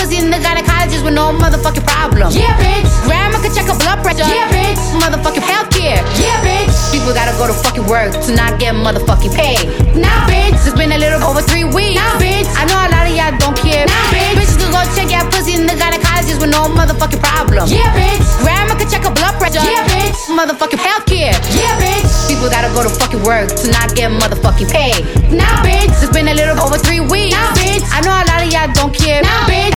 pussy in the gynecologist with no motherfucking problem. Yeah, bitch. Grandma can check her blood pressure. Yeah, bitch. Motherfucking healthcare. Yeah, bitch. People gotta go to fucking work to not get motherfucking paid. Nah, bitch. It's been a little over 3 weeks. Nah, bitch. I know a lot of y'all don't care. Nah, bitch. Bitches can go check your pussy in the gynecologist with no motherfucking problem. Yeah, bitch. Grandma can check her blood pressure. Yeah, bitch. Motherfucking healthcare. Yeah, bitch. People gotta go to fucking work to not get motherfucking paid. Nah, bitch. It's been a little over 3 weeks. Nah, bitch. I know a lot of y'all don't care. Nah, bitch.